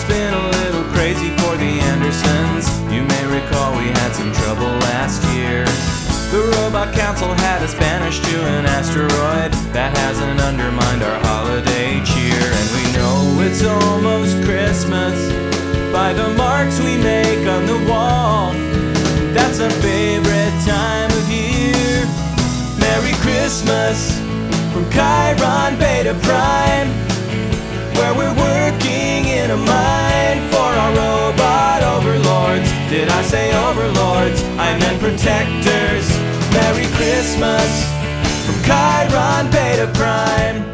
year's been a little crazy for the Andersons. You may recall we had some trouble last year. The Robot Council had us banished to an asteroid. That hasn't undermined our holiday cheer. And we know it's almost Christmas by the marks we make on the wall. That's our favorite time of year. Merry Christmas from Chiron Beta Prime, where we're working in a mine for our robot overlords. Did I say overlords? I meant protectors. Merry Christmas from Chiron Beta Prime.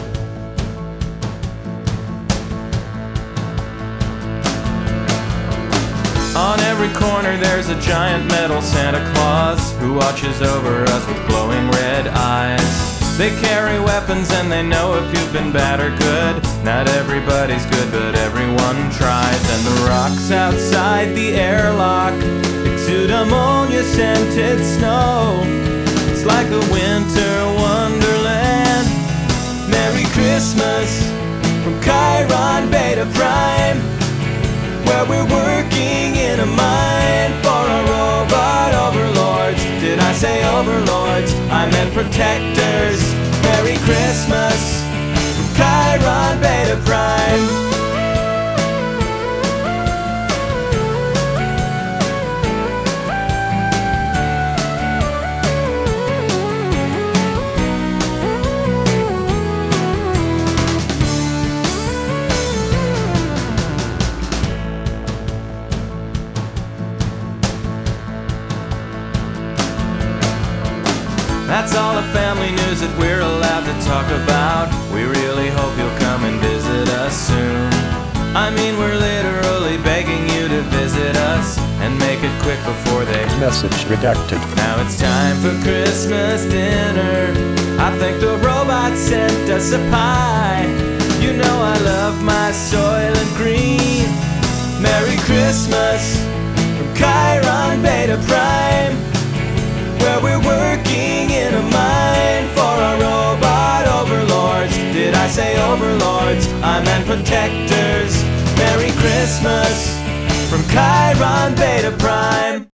On every corner there's a giant metal Santa Claus who watches over us with glowing red eyes. They carry weapons and they know if you've been bad or good. Not everybody's good, but everyone tries. And the rocks outside the airlock exude ammonia-scented snow. It's like a winter wonderland. Merry Christmas from Chiron Beta Prime, where we're working in a mine for our robot overlords. Did I say overlords? I meant protectors. Merry Christmas from Chiron Beta Prime. That's all the family news that we're allowed to talk about. We really hope you'll come and visit us soon. I mean, we're literally begging you to visit us, and make it quick before they message redacted. Now it's time for Christmas dinner. I think the robot sent us a pie. You know I love my Soylent Green. Merry Christmas from Chiron Beta Prime, where we're working in a mine for our robot overlords. Did I say overlords? I meant protectors. Merry Christmas from Chiron Beta Prime.